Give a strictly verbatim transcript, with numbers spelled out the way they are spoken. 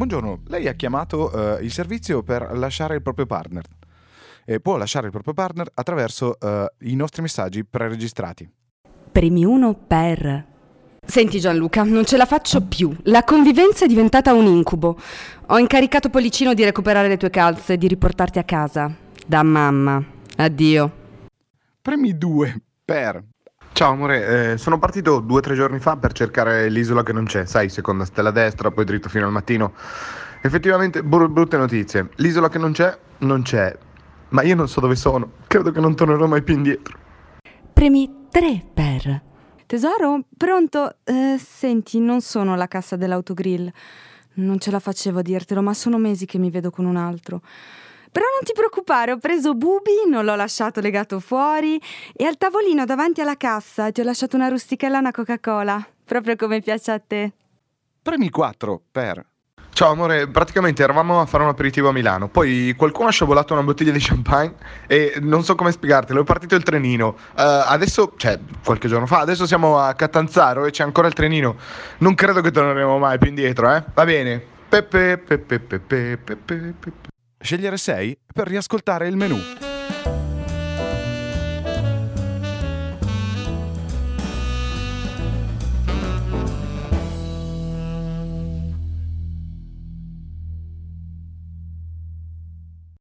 Buongiorno, lei ha chiamato eh, il servizio per lasciare il proprio partner. E può lasciare il proprio partner attraverso eh, i nostri messaggi preregistrati. Premi uno per... Senti Gianluca, non ce la faccio più. La convivenza è diventata un incubo. Ho incaricato Pollicino di recuperare le tue calze e di riportarti a casa. Da mamma. Addio. Premi due per... Ciao amore, eh, sono partito due o tre giorni fa per cercare l'isola che non c'è, sai, seconda stella a destra, poi dritto fino al mattino. Effettivamente, br- brutte notizie. L'isola che non c'è, non c'è. Ma io non so dove sono. Credo che non tornerò mai più indietro. Premi tre per... Tesoro, pronto? Eh, senti, non sono la cassa dell'autogrill. Non ce la facevo a dirtelo, ma sono mesi che mi vedo con un altro. Però non ti preoccupare, ho preso Bubi, non l'ho lasciato legato fuori e al tavolino davanti alla cassa ti ho lasciato una rustichella e una Coca-Cola, proprio come piace a te. Premi quattro per... Ciao amore, praticamente eravamo a fare un aperitivo a Milano, poi qualcuno ha sciavolato una bottiglia di champagne e non so come spiegartelo, è partito il trenino. Uh, adesso, cioè, qualche giorno fa, adesso siamo a Catanzaro e c'è ancora il trenino. Non credo che torneremo mai più indietro, eh? Va bene. Pepe, pepe, pepe, pepe, pepe. Scegliere sei per riascoltare il menù.